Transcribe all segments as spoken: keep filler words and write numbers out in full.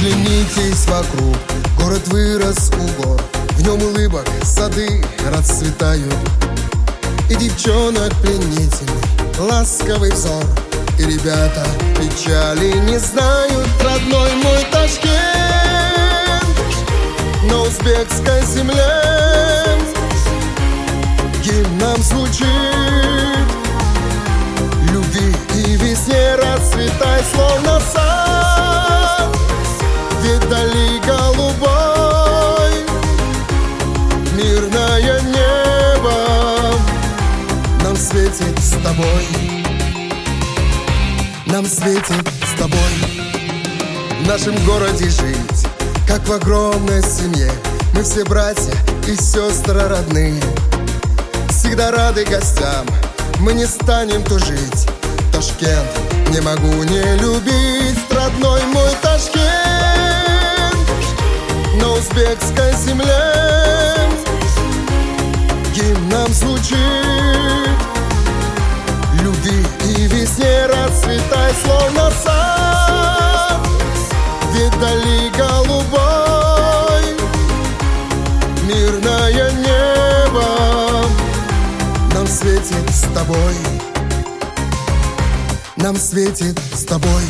Оглянитесь вокруг, город вырос у гор, в нем улыбок сады расцветают. И девчонок пленительный ласковый взор, и ребята печали не знают. Родной мой Ташкент, на узбекской земле гимн нам звучит. Любви и весне расцветай, словно сад, вдали голубой, мирное небо нам светит с тобой, нам светит с тобой. В нашем городе жить, как в огромной семье, мы все братья и сестры родные, всегда рады гостям, мы не станем тужить. Ташкент не могу не любить, родной мой Ташкент, на узбекской земле гимн нам звучит. Любви и весне расцветай, словно сад, вдали голубой, мирное небо нам светит с тобой, нам светит с тобой.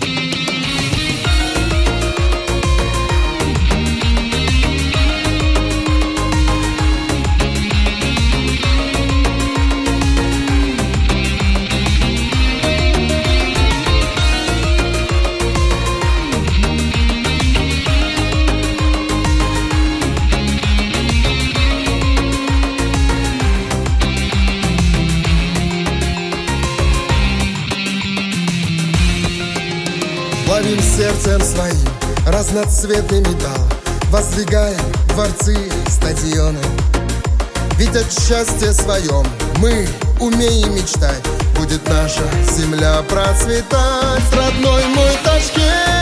Плавим сердцем своим разноцветный металл, воздвигаем дворцы, стадионы. Ведь от счастья своем мы умеем мечтать, будет наша земля процветать. Родной мой Ташкент,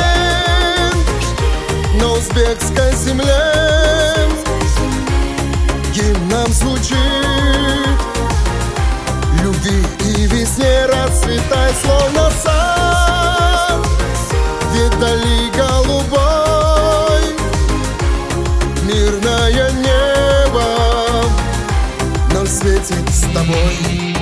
на узбекской земле гимн нам звучит. Любви и весне расцветай, словно сад, вдали голубой, мирное небо нам светит с тобой,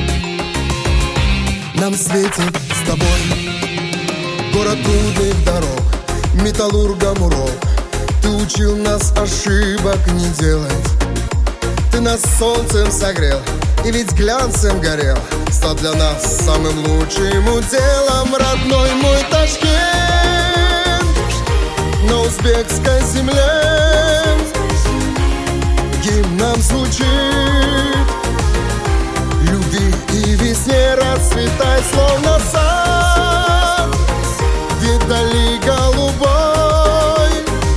нам светит с тобой. Город трудных дорог, металлургам урок, ты учил нас ошибок не делать. Ты нас солнцем согрел и ведь глянцем горел, стал для нас самым лучшим уделом. Родной мой Ташкент, на узбекской земле гимн нам звучит. Любви и весне расцветай, словно сад, вдали голубой,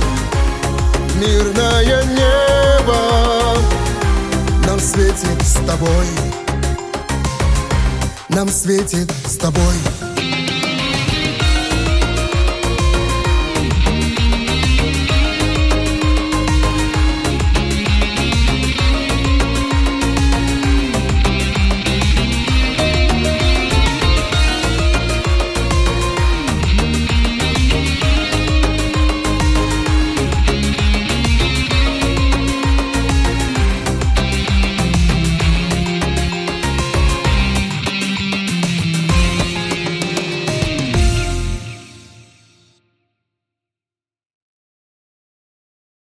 мирное небо нам светит с тобой, нам светит с тобой.